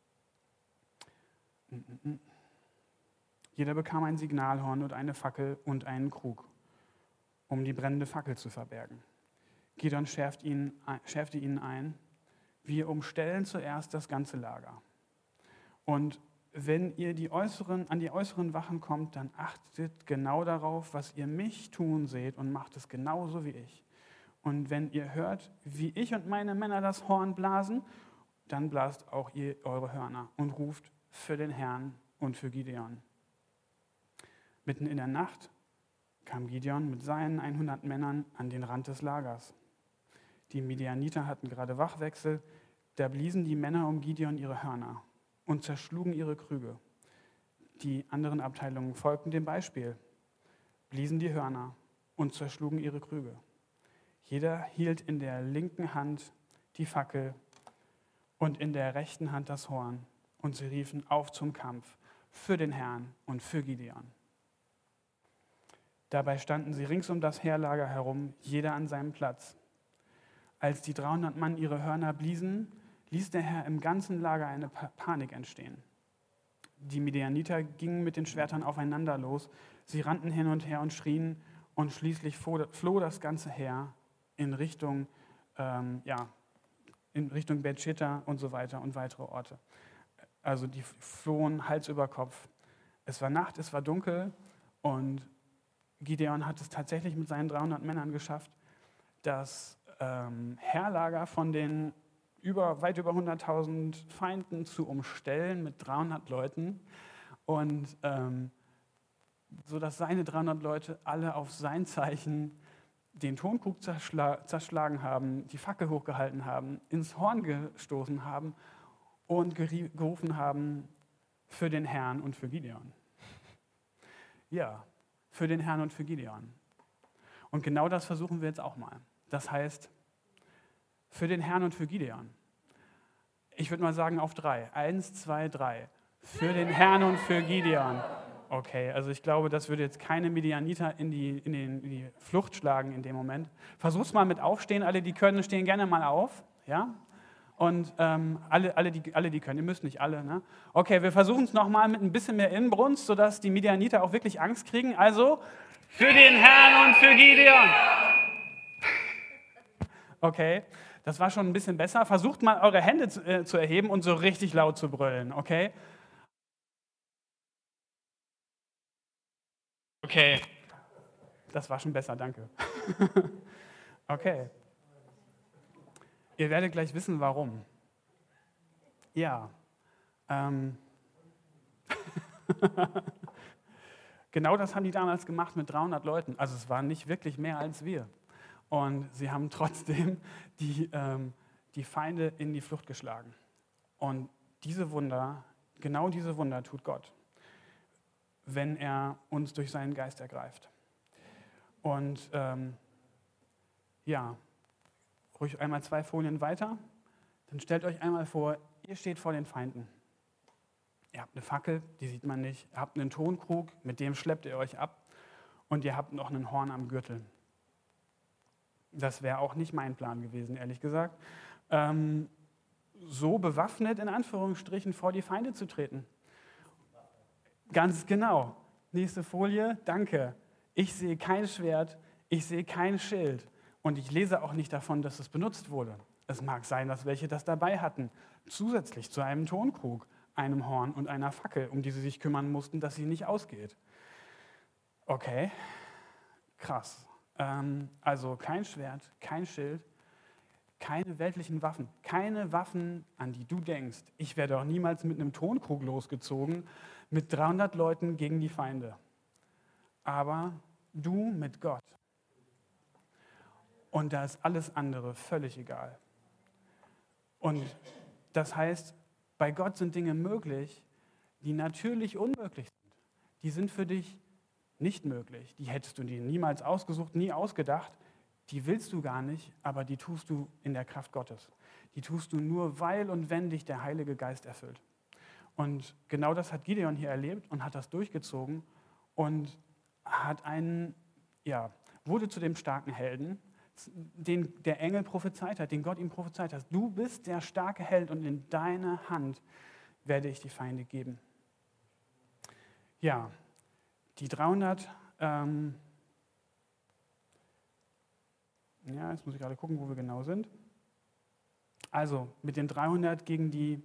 Jeder bekam ein Signalhorn und eine Fackel und einen Krug, um die brennende Fackel zu verbergen. Gideon schärfte ihnen ein: Wir umstellen zuerst das ganze Lager. Und wenn ihr an die äußeren Wachen kommt, dann achtet genau darauf, was ihr mich tun seht, und macht es genauso wie ich. Und wenn ihr hört, wie ich und meine Männer das Horn blasen, dann blast auch ihr eure Hörner und ruft für den Herrn und für Gideon. Mitten in der Nacht kam Gideon mit seinen 100 Männern an den Rand des Lagers. Die Midianiter hatten gerade Wachwechsel, da bliesen die Männer um Gideon ihre Hörner und zerschlugen ihre Krüge. Die anderen Abteilungen folgten dem Beispiel, bliesen die Hörner und zerschlugen ihre Krüge. Jeder hielt in der linken Hand die Fackel und in der rechten Hand das Horn, und sie riefen auf zum Kampf für den Herrn und für Gideon. Dabei standen sie rings um das Heerlager herum, jeder an seinem Platz. Als die 300 Mann ihre Hörner bliesen, ließ der Herr im ganzen Lager eine Panik entstehen. Die Midianiter gingen mit den Schwertern aufeinander los. Sie rannten hin und her und schrien, und schließlich floh das ganze Heer in Richtung Bet-Shitta und so weiter und weitere Orte. Also die flohen Hals über Kopf. Es war Nacht, es war dunkel, und Gideon hat es tatsächlich mit seinen 300 Männern geschafft, das Heerlager von den weit über 100.000 Feinden zu umstellen mit 300 Leuten, und so dass seine 300 Leute alle auf sein Zeichen den Tonkrug zerschlagen haben, die Fackel hochgehalten haben, ins Horn gestoßen haben und gerufen haben: für den Herrn und für Gideon. Ja, für den Herrn und für Gideon. Und genau das versuchen wir jetzt auch mal. Das heißt, für den Herrn und für Gideon. Ich würde mal sagen auf 3. 1, 2, 3. Für den Herrn und für Gideon. Okay, also ich glaube, das würde jetzt keine Midianiter in die Flucht schlagen in dem Moment. Versuch's mal mit Aufstehen. Alle, die können, stehen gerne mal auf. Ja? Und alle, die können. Ihr müsst nicht alle. Ne? Okay, wir versuchen es nochmal mit ein bisschen mehr Inbrunst, sodass die Midianiter auch wirklich Angst kriegen. Also, für den Herrn und für Gideon. Okay, das war schon ein bisschen besser. Versucht mal, eure Hände zu erheben und so richtig laut zu brüllen. Okay? Okay, das war schon besser, danke. Okay. Ihr werdet gleich wissen, warum. Ja. Genau das haben die damals gemacht mit 300 Leuten. Also es waren nicht wirklich mehr als wir. Und sie haben trotzdem die Feinde in die Flucht geschlagen. Und genau diese Wunder tut Gott, wenn er uns durch seinen Geist ergreift. Und ruhig einmal 2 Folien weiter. Dann stellt euch einmal vor, ihr steht vor den Feinden. Ihr habt eine Fackel, die sieht man nicht. Ihr habt einen Tonkrug, mit dem schleppt ihr euch ab. Und ihr habt noch ein Horn am Gürtel. Das wäre auch nicht mein Plan gewesen, ehrlich gesagt. So bewaffnet, in Anführungsstrichen, vor die Feinde zu treten. Ganz genau. Nächste Folie, danke. Ich sehe kein Schwert, ich sehe kein Schild. Und ich lese auch nicht davon, dass es benutzt wurde. Es mag sein, dass welche das dabei hatten. Zusätzlich zu einem Tonkrug, einem Horn und einer Fackel, um die sie sich kümmern mussten, dass sie nicht ausgeht. Okay, krass. Also kein Schwert, kein Schild, keine weltlichen Waffen. Keine Waffen, an die du denkst. Ich werde auch niemals mit einem Tonkrug losgezogen, mit 300 Leuten gegen die Feinde. Aber du mit Gott. Und da ist alles andere völlig egal. Und das heißt, bei Gott sind Dinge möglich, die natürlich unmöglich sind. Die sind für dich nicht möglich. Die hättest du dir niemals ausgesucht, nie ausgedacht. Die willst du gar nicht, aber die tust du in der Kraft Gottes. Die tust du nur, weil und wenn dich der Heilige Geist erfüllt. Und genau das hat Gideon hier erlebt und hat das durchgezogen und wurde zu dem starken Helden, den der Engel prophezeit hat, den Gott ihm prophezeit hat. Du bist der starke Held und in deine Hand werde ich die Feinde geben. Ja, die 300, jetzt muss ich gerade gucken, wo wir genau sind. Also mit den 300 gegen die,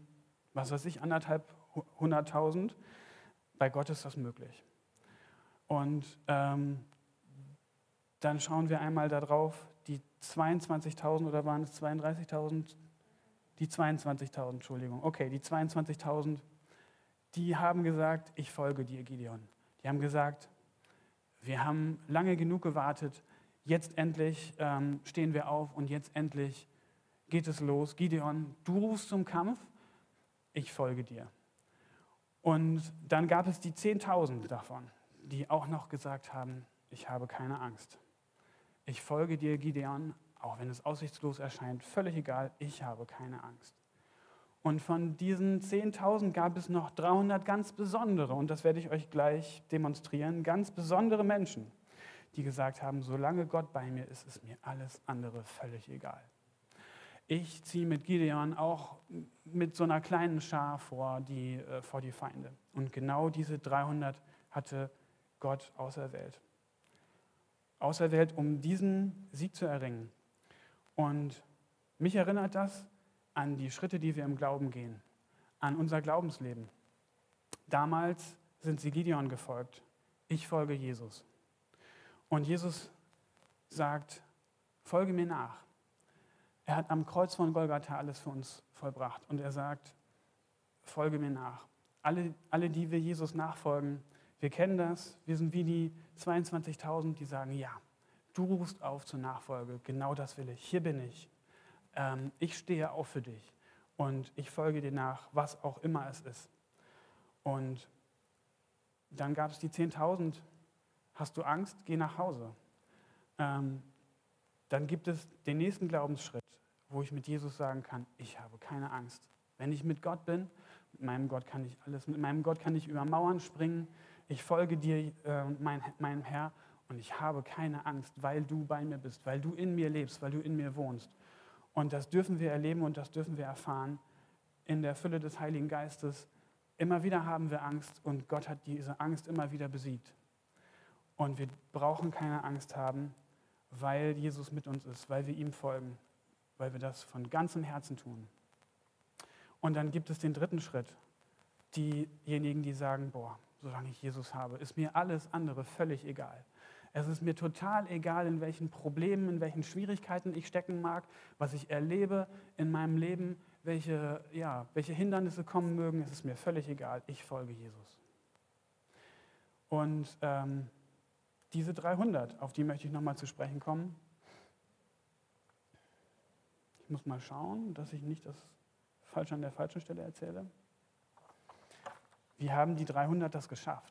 1.500.000, bei Gott ist das möglich. Und dann schauen wir einmal darauf, die 22.000 oder waren es 32.000? Die 22.000, Entschuldigung. Okay, die 22.000, die haben gesagt, ich folge dir, Gideon. Die haben gesagt, wir haben lange genug gewartet, jetzt endlich stehen wir auf und jetzt endlich geht es los. Gideon, du rufst zum Kampf, ich folge dir. Und dann gab es die 10.000 davon, die auch noch gesagt haben, ich habe keine Angst. Ich folge dir, Gideon, auch wenn es aussichtslos erscheint, völlig egal, ich habe keine Angst. Und von diesen 10.000 gab es noch 300 ganz besondere, und das werde ich euch gleich demonstrieren, ganz besondere Menschen, die gesagt haben, solange Gott bei mir ist, ist mir alles andere völlig egal. Ich ziehe mit Gideon auch mit so einer kleinen Schar vor die Feinde. Und genau diese 300 hatte Gott auserwählt. Auserwählt, um diesen Sieg zu erringen. Und mich erinnert das an die Schritte, die wir im Glauben gehen, an unser Glaubensleben. Damals sind sie Gideon gefolgt. Ich folge Jesus. Und Jesus sagt, folge mir nach. Er hat am Kreuz von Golgatha alles für uns vollbracht. Und er sagt, folge mir nach. Alle, die wir Jesus nachfolgen, wir kennen das. Wir sind wie die 22.000, die sagen, ja, du rufst auf zur Nachfolge. Genau das will ich. Hier bin ich. Ich stehe auf für dich. Und ich folge dir nach, was auch immer es ist. Und dann gab es die 10.000. Hast du Angst? Geh nach Hause. Dann gibt es den nächsten Glaubensschritt, wo ich mit Jesus sagen kann, ich habe keine Angst. Wenn ich mit Gott bin, mit meinem Gott kann ich alles, mit meinem Gott kann ich über Mauern springen. Ich folge dir, mein Herr, und ich habe keine Angst, weil du bei mir bist, weil du in mir lebst, weil du in mir wohnst. Und das dürfen wir erleben und das dürfen wir erfahren in der Fülle des Heiligen Geistes. Immer wieder haben wir Angst und Gott hat diese Angst immer wieder besiegt. Und wir brauchen keine Angst haben, weil Jesus mit uns ist, weil wir ihm folgen, weil wir das von ganzem Herzen tun. Und dann gibt es den dritten Schritt. Diejenigen, die sagen, solange ich Jesus habe, ist mir alles andere völlig egal. Es ist mir total egal, in welchen Problemen, in welchen Schwierigkeiten ich stecken mag, was ich erlebe in meinem Leben, welche Hindernisse kommen mögen. Es ist mir völlig egal. Ich folge Jesus. Und diese 300, auf die möchte ich nochmal zu sprechen kommen. Ich muss mal schauen, dass ich nicht das falsch an der falschen Stelle erzähle. Wie haben die 300 das geschafft?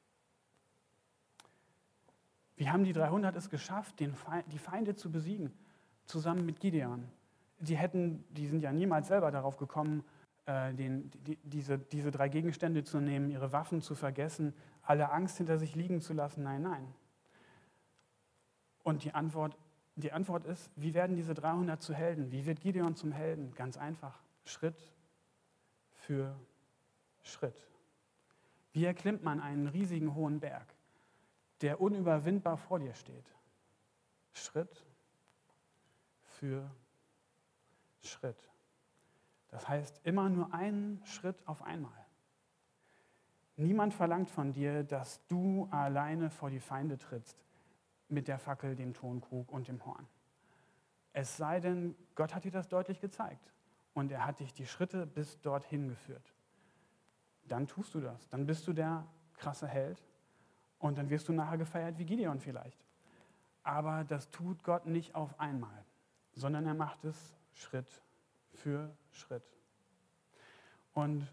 Wie haben die 300 es geschafft, die Feinde zu besiegen, zusammen mit Gideon? Die sind ja niemals selber darauf gekommen, diese 3 Gegenstände zu nehmen, ihre Waffen zu vergessen, alle Angst hinter sich liegen zu lassen. Nein, nein. Und die Antwort ist, wie werden diese 300 zu Helden? Wie wird Gideon zum Helden? Ganz einfach, Schritt für Schritt. Wie erklimmt man einen riesigen hohen Berg, der unüberwindbar vor dir steht? Schritt für Schritt. Das heißt, immer nur einen Schritt auf einmal. Niemand verlangt von dir, dass du alleine vor die Feinde trittst, mit der Fackel, dem Tonkrug und dem Horn. Es sei denn, Gott hat dir das deutlich gezeigt und er hat dich die Schritte bis dorthin geführt. Dann tust du das. Dann bist du der krasse Held und dann wirst du nachher gefeiert wie Gideon vielleicht. Aber das tut Gott nicht auf einmal, sondern er macht es Schritt für Schritt. Und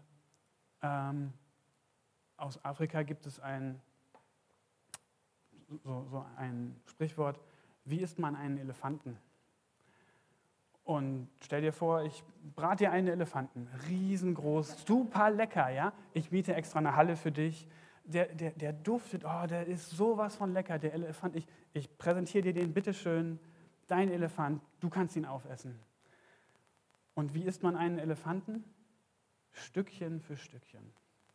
aus Afrika gibt es ein Sprichwort, wie isst man einen Elefanten? Und stell dir vor, ich brate dir einen Elefanten, riesengroß, super lecker, ja? Ich miete extra eine Halle für dich. Der duftet, der ist sowas von lecker, der Elefant. Ich präsentiere dir den, bitteschön, dein Elefant, du kannst ihn aufessen. Und wie isst man einen Elefanten? Stückchen für Stückchen.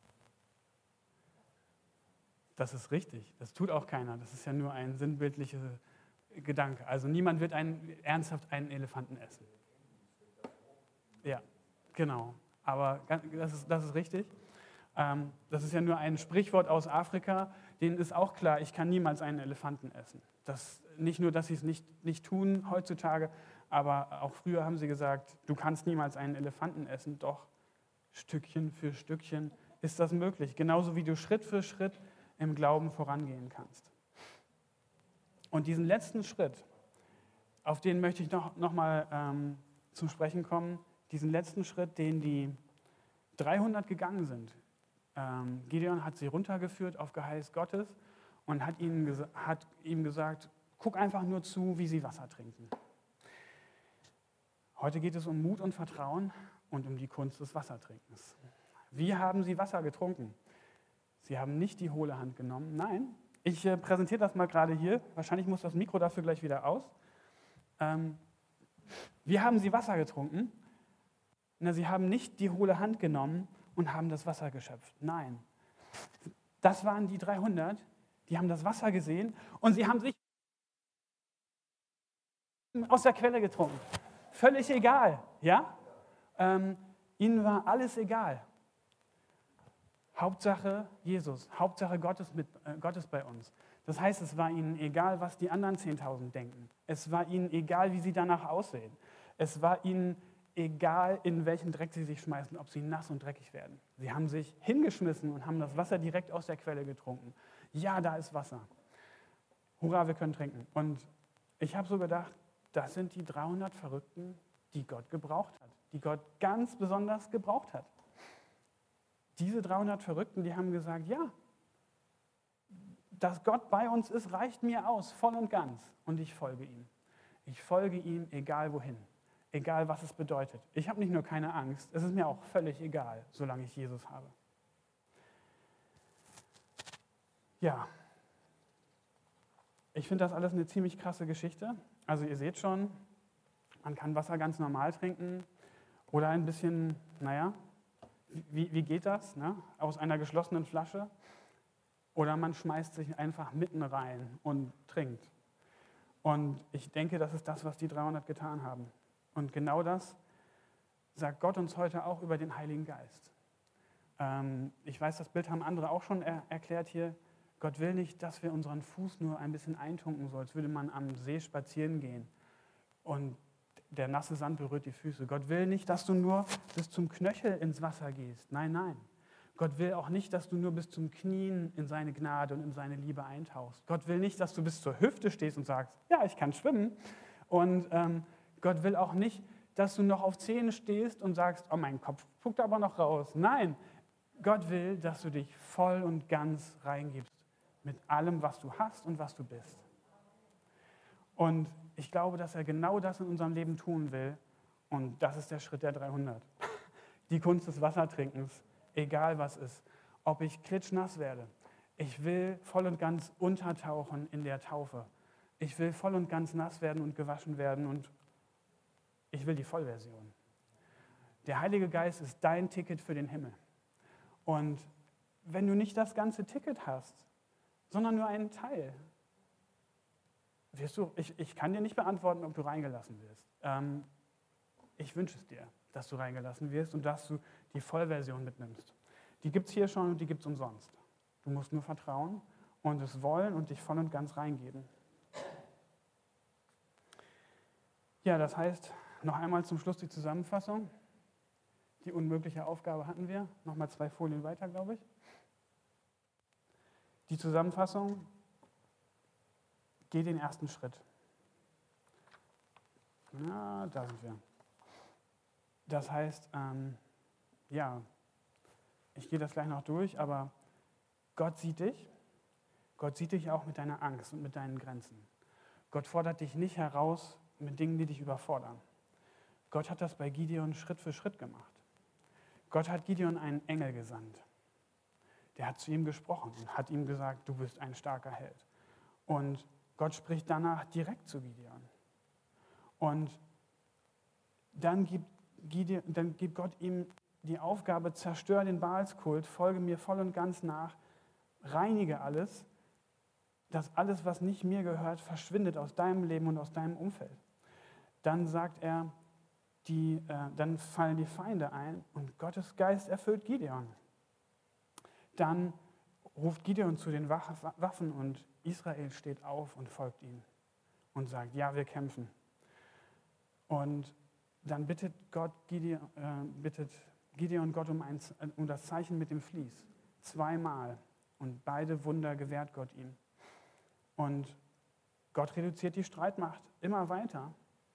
Das ist richtig, das tut auch keiner, das ist ja nur ein sinnbildlicher Gedanke. Also niemand wird ernsthaft einen Elefanten essen. Ja, genau, aber das ist richtig. Das ist ja nur ein Sprichwort aus Afrika, denen ist auch klar, ich kann niemals einen Elefanten essen. Nicht nur, dass sie es nicht tun heutzutage, aber auch früher haben sie gesagt, du kannst niemals einen Elefanten essen, doch Stückchen für Stückchen ist das möglich. Genauso wie du Schritt für Schritt im Glauben vorangehen kannst. Und diesen letzten Schritt, auf den möchte ich noch mal zum Sprechen kommen, diesen letzten Schritt, den die 300 gegangen sind. Gideon hat sie runtergeführt auf Geheiß Gottes und hat ihm gesagt, guck einfach nur zu, wie sie Wasser trinken. Heute geht es um Mut und Vertrauen und um die Kunst des Wassertrinkens. Wie haben sie Wasser getrunken? Sie haben nicht die hohle Hand genommen. Nein, ich präsentiere das mal gerade hier. Wahrscheinlich muss das Mikro dafür gleich wieder aus. Wie haben sie Wasser getrunken? Sie haben nicht die hohle Hand genommen und haben das Wasser geschöpft. Nein, das waren die 300, die haben das Wasser gesehen und sie haben sich aus der Quelle getrunken. Völlig egal, ja? Ihnen war alles egal. Hauptsache Jesus, Hauptsache Gott ist bei uns. Das heißt, es war ihnen egal, was die anderen 10.000 denken. Es war ihnen egal, wie sie danach aussehen. Es war ihnen egal, in welchen Dreck sie sich schmeißen, ob sie nass und dreckig werden. Sie haben sich hingeschmissen und haben das Wasser direkt aus der Quelle getrunken. Ja, da ist Wasser. Hurra, wir können trinken. Und ich habe so gedacht, das sind die 300 Verrückten, die Gott gebraucht hat, die Gott ganz besonders gebraucht hat. Diese 300 Verrückten, die haben gesagt, ja, dass Gott bei uns ist, reicht mir aus, voll und ganz. Und ich folge ihm. Ich folge ihm, egal wohin, egal was es bedeutet. Ich habe nicht nur keine Angst, es ist mir auch völlig egal, solange ich Jesus habe. Ja, ich finde das alles eine ziemlich krasse Geschichte. Also ihr seht schon, man kann Wasser ganz normal trinken oder ein bisschen, wie geht das? Ne? Aus einer geschlossenen Flasche. Oder man schmeißt sich einfach mitten rein und trinkt. Und ich denke, das ist das, was die 300 getan haben. Und genau das sagt Gott uns heute auch über den Heiligen Geist. Ich weiß, das Bild haben andere auch schon erklärt hier. Gott will nicht, dass wir unseren Fuß nur ein bisschen eintunken sollen, als würde man am See spazieren gehen und der nasse Sand berührt die Füße. Gott will nicht, dass du nur bis zum Knöchel ins Wasser gehst. Nein, nein. Gott will auch nicht, dass du nur bis zum Knien in seine Gnade und in seine Liebe eintauchst. Gott will nicht, dass du bis zur Hüfte stehst und sagst, ja, ich kann schwimmen. Und Gott will auch nicht, dass du noch auf Zehen stehst und sagst, oh, mein Kopf guckt aber noch raus. Nein, Gott will, dass du dich voll und ganz reingibst mit allem, was du hast und was du bist. Und ich glaube, dass er genau das in unserem Leben tun will. Und das ist der Schritt der 300. Die Kunst des Wassertrinkens. Egal was ist, ob ich klitschnass werde. Ich will voll und ganz untertauchen in der Taufe. Ich will voll und ganz nass werden und gewaschen werden und ich will die Vollversion. Der Heilige Geist ist dein Ticket für den Himmel. Und wenn du nicht das ganze Ticket hast, sondern nur einen Teil, ich kann dir nicht beantworten, ob du reingelassen wirst. Ich wünsche es dir, dass du reingelassen wirst und dass du die Vollversion mitnimmst. Die gibt es hier schon und die gibt es umsonst. Du musst nur vertrauen und es wollen und dich voll und ganz reingeben. Ja, das heißt, noch einmal zum Schluss die Zusammenfassung. Die unmögliche Aufgabe hatten wir. Nochmal 2 Folien weiter, glaube ich. Die Zusammenfassung: Geh den ersten Schritt. Ja, da sind wir. Das heißt, ich gehe das gleich noch durch, aber Gott sieht dich. Gott sieht dich auch mit deiner Angst und mit deinen Grenzen. Gott fordert dich nicht heraus mit Dingen, die dich überfordern. Gott hat das bei Gideon Schritt für Schritt gemacht. Gott hat Gideon einen Engel gesandt. Der hat zu ihm gesprochen und hat ihm gesagt, du bist ein starker Held. Und Gott spricht danach direkt zu Gideon. Und dann gibt Gott ihm die Aufgabe, zerstöre den Baalskult, folge mir voll und ganz nach, reinige alles, dass alles, was nicht mir gehört, verschwindet aus deinem Leben und aus deinem Umfeld. Dann sagt er, dann fallen die Feinde ein und Gottes Geist erfüllt Gideon. Dann ruft Gideon zu den Waffen und Israel steht auf und folgt ihm und sagt, ja, wir kämpfen. Und dann bittet Gideon Gott um das Zeichen mit dem Vlies. 2-mal. Und beide Wunder gewährt Gott ihm. Und Gott reduziert die Streitmacht immer weiter.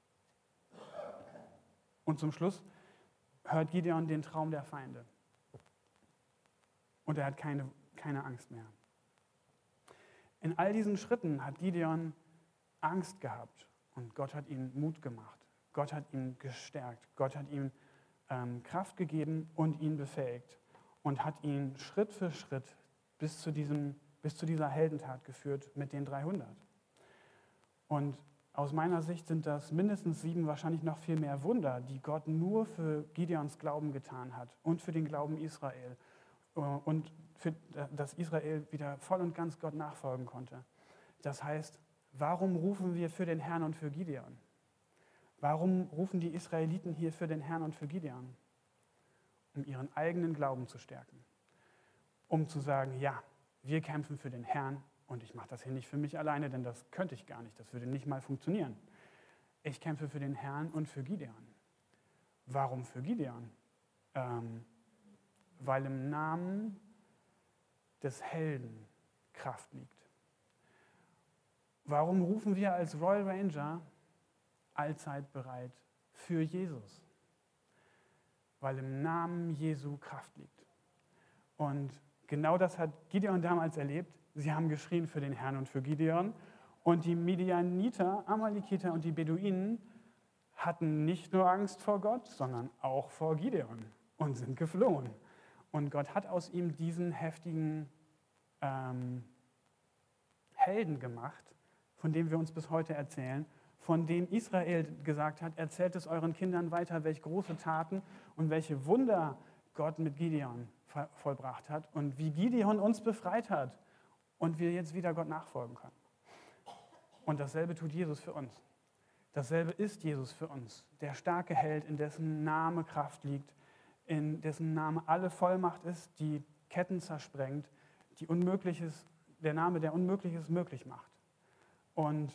Und zum Schluss hört Gideon den Traum der Feinde. Und er hat keine Angst mehr. In all diesen Schritten hat Gideon Angst gehabt. Und Gott hat ihm Mut gemacht. Gott hat ihn gestärkt. Gott hat ihm Kraft gegeben und ihn befähigt. Und hat ihn Schritt für Schritt bis zu dieser Heldentat geführt mit den 300. Und aus meiner Sicht sind das mindestens 7, wahrscheinlich noch viel mehr Wunder, die Gott nur für Gideons Glauben getan hat und für den Glauben Israel. Und dass Israel wieder voll und ganz Gott nachfolgen konnte. Das heißt, warum rufen wir für den Herrn und für Gideon? Warum rufen die Israeliten hier für den Herrn und für Gideon? Um ihren eigenen Glauben zu stärken. Um zu sagen, ja, wir kämpfen für den Herrn und ich mache das hier nicht für mich alleine, denn das könnte ich gar nicht, das würde nicht mal funktionieren. Ich kämpfe für den Herrn und für Gideon. Warum für Gideon? Weil im Namen des Helden Kraft liegt. Warum rufen wir als Royal Ranger allzeit bereit für Jesus? Weil im Namen Jesu Kraft liegt. Und genau das hat Gideon damals erlebt. Sie haben geschrien für den Herrn und für Gideon. Und die Midianiter, Amalekiter und die Beduinen hatten nicht nur Angst vor Gott, sondern auch vor Gideon und sind geflohen. Und Gott hat aus ihm diesen heftigen Helden gemacht, von dem wir uns bis heute erzählen, von denen Israel gesagt hat, erzählt es euren Kindern weiter, welche große Taten und welche Wunder Gott mit Gideon vollbracht hat und wie Gideon uns befreit hat und wir jetzt wieder Gott nachfolgen können. Und dasselbe tut Jesus für uns. Dasselbe ist Jesus für uns, der starke Held, in dessen Name Kraft liegt, in dessen Name alle Vollmacht ist, die Ketten zersprengt, der Name, der Unmögliches möglich macht. Und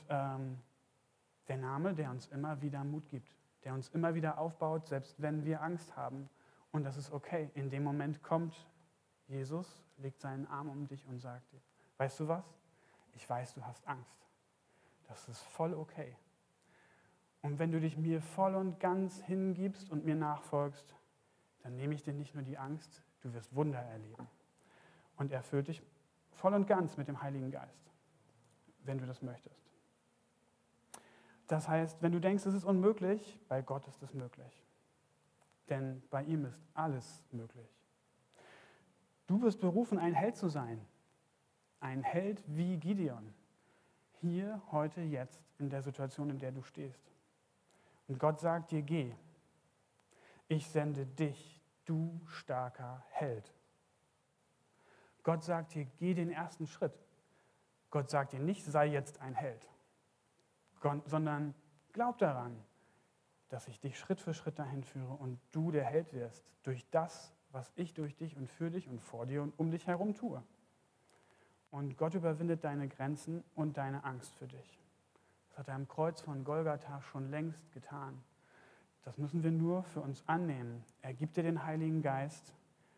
der Name, der uns immer wieder Mut gibt, der uns immer wieder aufbaut, selbst wenn wir Angst haben. Und das ist okay. In dem Moment kommt Jesus, legt seinen Arm um dich und sagt dir, weißt du was? Ich weiß, du hast Angst. Das ist voll okay. Und wenn du dich mir voll und ganz hingibst und mir nachfolgst, dann nehme ich dir nicht nur die Angst, du wirst Wunder erleben. Und er füllt dich voll und ganz mit dem Heiligen Geist, wenn du das möchtest. Das heißt, wenn du denkst, es ist unmöglich, bei Gott ist es möglich. Denn bei ihm ist alles möglich. Du bist berufen, ein Held zu sein. Ein Held wie Gideon. Hier, heute, jetzt, in der Situation, in der du stehst. Und Gott sagt dir, geh. Ich sende dich, du starker Held. Gott sagt dir, geh den ersten Schritt. Gott sagt dir nicht, sei jetzt ein Held, sondern glaub daran, dass ich dich Schritt für Schritt dahin führe und du der Held wirst durch das, was ich durch dich und für dich und vor dir und um dich herum tue. Und Gott überwindet deine Grenzen und deine Angst für dich. Das hat er am Kreuz von Golgatha schon längst getan. Das müssen wir nur für uns annehmen. Er gibt dir den Heiligen Geist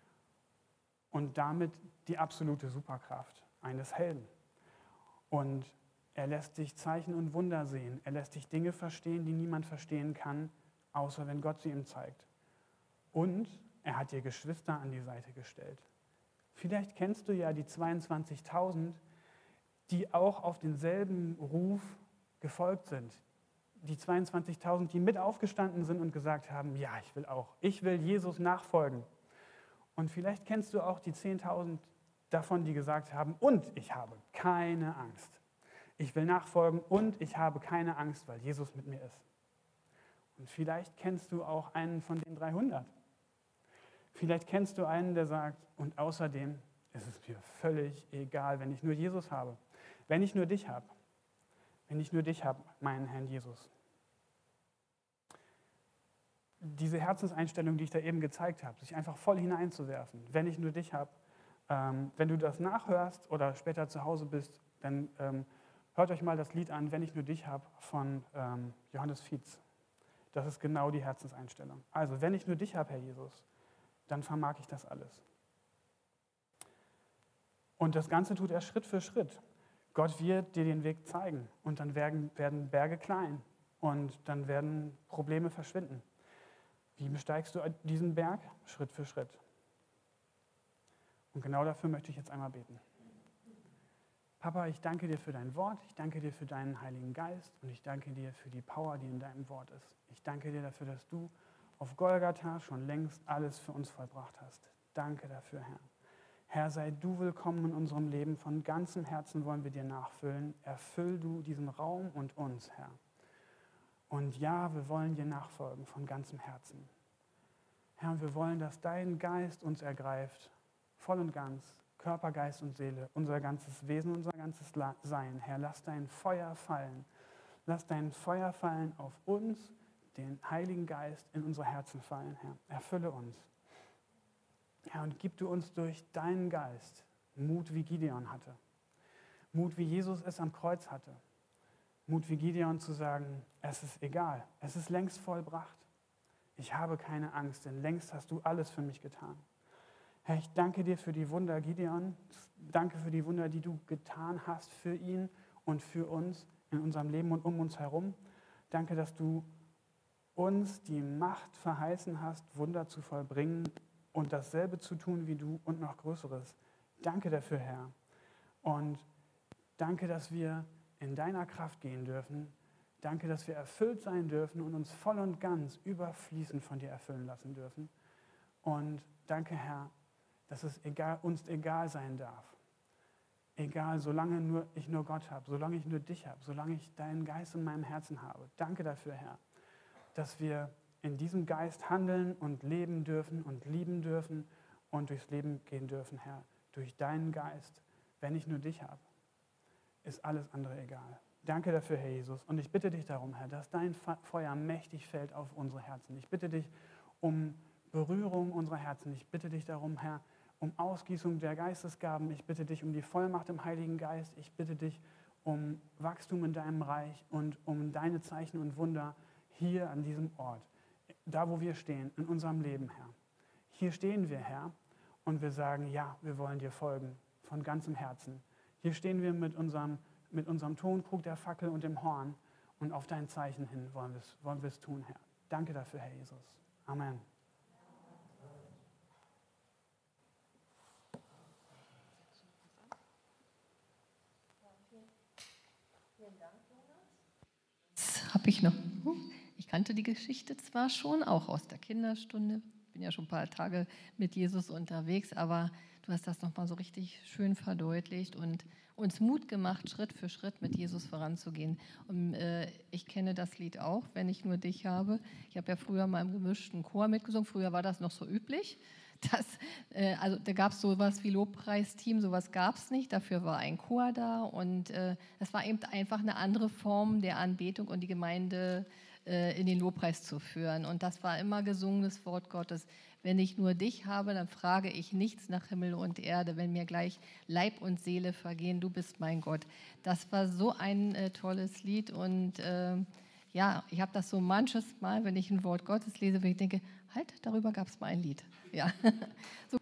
und damit die absolute Superkraft eines Helden. Und er lässt dich Zeichen und Wunder sehen. Er lässt dich Dinge verstehen, die niemand verstehen kann, außer wenn Gott sie ihm zeigt. Und er hat dir Geschwister an die Seite gestellt. Vielleicht kennst du ja die 22.000, die auch auf denselben Ruf gefolgt sind. Die 22.000, die mit aufgestanden sind und gesagt haben, ja, ich will auch. Ich will Jesus nachfolgen. Und vielleicht kennst du auch die 10.000 davon, die gesagt haben, und ich habe keine Angst. Ich will nachfolgen und ich habe keine Angst, weil Jesus mit mir ist. Und vielleicht kennst du auch einen von den 300. Vielleicht kennst du einen, der sagt, und außerdem ist es mir völlig egal, wenn ich nur Jesus habe. Wenn ich nur dich habe. Wenn ich nur dich habe, meinen Herrn Jesus. Diese Herzenseinstellung, die ich da eben gezeigt habe, sich einfach voll hineinzuwerfen, wenn ich nur dich habe. Wenn du das nachhörst oder später zu Hause bist, dann hört euch mal das Lied an, Wenn ich nur dich habe, von Johannes Fietz. Das ist genau die Herzenseinstellung. Also, wenn ich nur dich habe, Herr Jesus, dann vermag ich das alles. Und das Ganze tut er Schritt für Schritt. Gott wird dir den Weg zeigen und dann werden Berge klein und dann werden Probleme verschwinden. Wie besteigst du diesen Berg? Schritt für Schritt. Und genau dafür möchte ich jetzt einmal beten. Papa, ich danke dir für dein Wort, ich danke dir für deinen Heiligen Geist und ich danke dir für die Power, die in deinem Wort ist. Ich danke dir dafür, dass du auf Golgatha schon längst alles für uns vollbracht hast. Danke dafür, Herr. Herr, sei du willkommen in unserem Leben. Von ganzem Herzen wollen wir dir nachfüllen. Erfüll du diesen Raum und uns, Herr. Und ja, wir wollen dir nachfolgen von ganzem Herzen. Herr, wir wollen, dass dein Geist uns ergreift, voll und ganz, Körper, Geist und Seele, unser ganzes Wesen, unser ganzes Sein. Herr, lass dein Feuer fallen. Lass dein Feuer fallen auf uns, den Heiligen Geist in unsere Herzen fallen, Herr. Erfülle uns. Herr, und gib du uns durch deinen Geist Mut, wie Gideon hatte. Mut, wie Jesus es am Kreuz hatte. Mut, wie Gideon zu sagen, es ist egal, es ist längst vollbracht. Ich habe keine Angst, denn längst hast du alles für mich getan. Herr, ich danke dir für die Wunder, Gideon. Danke für die Wunder, die du getan hast für ihn und für uns in unserem Leben und um uns herum. Danke, dass du uns die Macht verheißen hast, Wunder zu vollbringen und dasselbe zu tun wie du und noch Größeres. Danke dafür, Herr. Und danke, dass wir in deiner Kraft gehen dürfen. Danke, dass wir erfüllt sein dürfen und uns voll und ganz überfließend von dir erfüllen lassen dürfen. Und danke, Herr, dass es uns egal sein darf. Egal, solange ich nur Gott habe, solange ich nur dich habe, solange ich deinen Geist in meinem Herzen habe. Danke dafür, Herr, dass wir in diesem Geist handeln und leben dürfen und lieben dürfen und durchs Leben gehen dürfen, Herr. Durch deinen Geist, wenn ich nur dich habe, ist alles andere egal. Danke dafür, Herr Jesus. Und ich bitte dich darum, Herr, dass dein Feuer mächtig fällt auf unsere Herzen. Ich bitte dich um Berührung unserer Herzen. Ich bitte dich darum, Herr, um Ausgießung der Geistesgaben. Ich bitte dich um die Vollmacht im Heiligen Geist. Ich bitte dich um Wachstum in deinem Reich und um deine Zeichen und Wunder hier an diesem Ort. Da, wo wir stehen, in unserem Leben, Herr. Hier stehen wir, Herr, und wir sagen, ja, wir wollen dir folgen, von ganzem Herzen. Hier stehen wir mit unserem Tonkrug, der Fackel und dem Horn und auf dein Zeichen hin wollen wir es tun, Herr. Danke dafür, Herr Jesus. Amen. Das habe ich noch. Ich kannte die Geschichte zwar schon, auch aus der Kinderstunde. Ich bin ja schon ein paar Tage mit Jesus unterwegs, aber du hast das nochmal so richtig schön verdeutlicht und uns Mut gemacht, Schritt für Schritt mit Jesus voranzugehen. Und ich kenne das Lied auch, wenn ich nur dich habe. Ich habe ja früher mal im gemischten Chor mitgesungen. Früher war das noch so üblich. Also da gab es sowas wie Lobpreisteam, sowas gab es nicht. Dafür war ein Chor da und es war eben einfach eine andere Form der Anbetung und die Gemeinde in den Lobpreis zu führen. Und das war immer gesungenes Wort Gottes. Wenn ich nur dich habe, dann frage ich nichts nach Himmel und Erde. Wenn mir gleich Leib und Seele vergehen, du bist mein Gott. Das war so ein tolles Lied und ja, ich habe das so manches Mal, wenn ich ein Wort Gottes lese, wenn ich denke, halt, darüber gab es mal ein Lied. Ja, so